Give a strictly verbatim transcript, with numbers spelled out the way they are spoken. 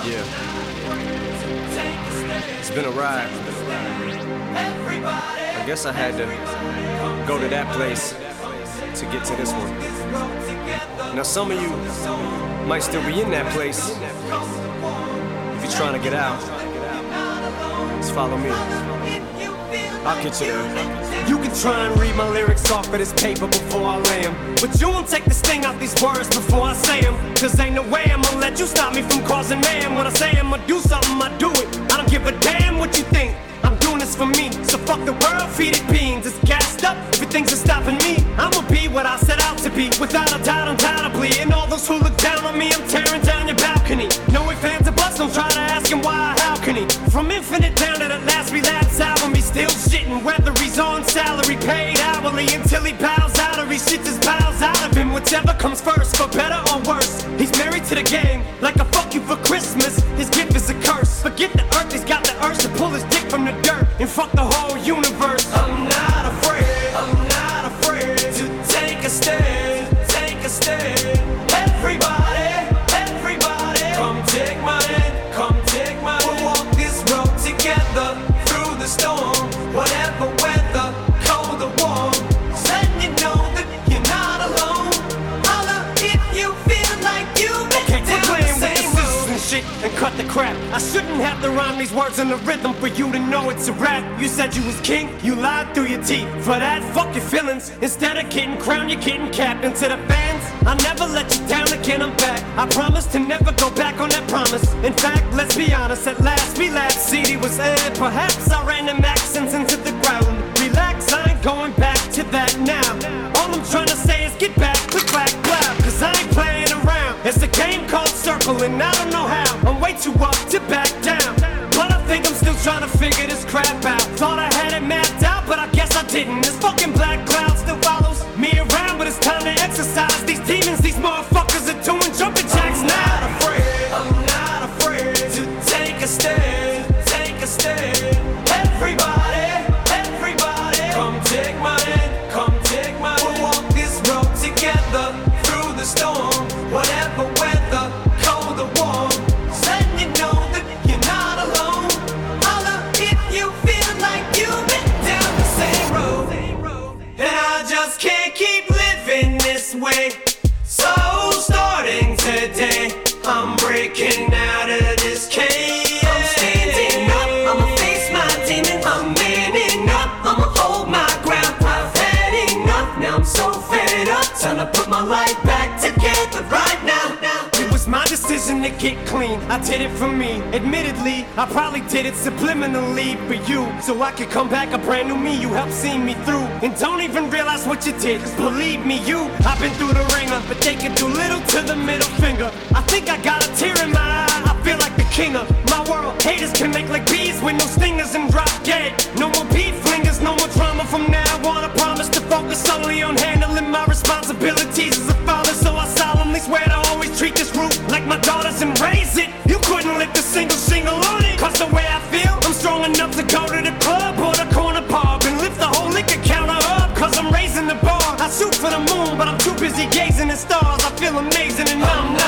Yeah. It's been a ride. I guess I had to go to that place to get to this one. Now some of you might still be in that place. If you're trying to get out, just follow me. I'll get you there. You can try and read my lyrics off of this paper before I lay them, but you won't take the sting out these words before I say them. Cause ain't no way I'ma let you stop me from causing mayhem. When I say I'ma do something, I do it. I don't give a damn what you think. I'm doing this for me, so fuck the world, feed it beans. It's gassed up, everything's just stopping me. I'ma be what I set out to be, without a doubt, undoubtedly. And all those who look down on me, I'm tearing down your balcony. No ifs, ands, or buts, don't try to ask him why, how can he? From Infinite down to the last relapse album, he's still shitting. Whether he's on salary, paid hourly, until he bows out or he shits his bowels out of him. Whichever comes first, for better or worse. He's married to the game, like a fuck you for Christmas. His gift is a curse. Forget the earth, he's got the urge to pull his dick from the dirt and fuck the whole universe. I'm not afraid, I'm not afraid to take a stand, take a stand. Everybody, everybody, come take my hand, come take my hand. We'll walk this road together through the storm, whatever weather, cold or warm. Letting you know that you're not alone. Holla if you feel like you've been okay, down the same road and shit and cut the crap. I shouldn't have to rhyme these words in the rhythm for you to know it's a rap. You said you was king, you lied through your teeth. For that, fuck your feelings. Instead of getting crowned, you're getting capped. And to the fans, I never let you down again, I'm back. I promise to never go back on that promise. In fact, let's be honest, at last we laughed. C D was aired, perhaps I ran them accents into the ground. Relax, I ain't going back to that now. All I'm trying to say is get back, click back, clap. Cause I ain't playing around. It's a game called Circle and I don't know how. I'm way too up to back down, but I think I'm still trying to figure this crap out. Thought I had it mapped out, but I guess I didn't. This fucking black cloud still follows me around, but it's time to exercise these demons. These motherfuckers are doing jumping jacks now. I'm not afraid, I'm not afraid to take a stand, take a stand. Everybody, everybody, come take my hand, come take my hand. We'll walk this road together through the storm, whatever weather, cold or warm. Letting you know that you're not alone. Holla if you feel like you've been down the same road. And I just can't keep living this way. So starting today, I'm breaking out of this cage. I'm standing up, I'ma face my demons. I'm manning up, I'ma hold my ground. I've had enough, now I'm so fed up. Time to put my life back together right now. now. It was my decision to get clean, I did it for me. Admittedly, I probably did it subliminally for you, so I could come back a brand new me. You helped see me through, and don't even realize what you did. Cause believe me, you, I've been through the ringer, but they can do little to the middle finger. I think I got a tear in my eye, I feel like the king of my world. Haters can make like bees with no stingers and drop dead. No more beef flingers, no more drama from now on. I promise to focus solely on handling my responsibilities as a father. So I solemnly swear to always treat this roof like my daughters and raise it. You couldn't lift a single shingle on it. Cause the way I feel, I'm strong enough to go to the club or the corner pub and lift the whole liquor counter up. Cause I'm raising the bar. I shoot for the moon, but I'm too busy gazing at stars. I feel amazing and I'm not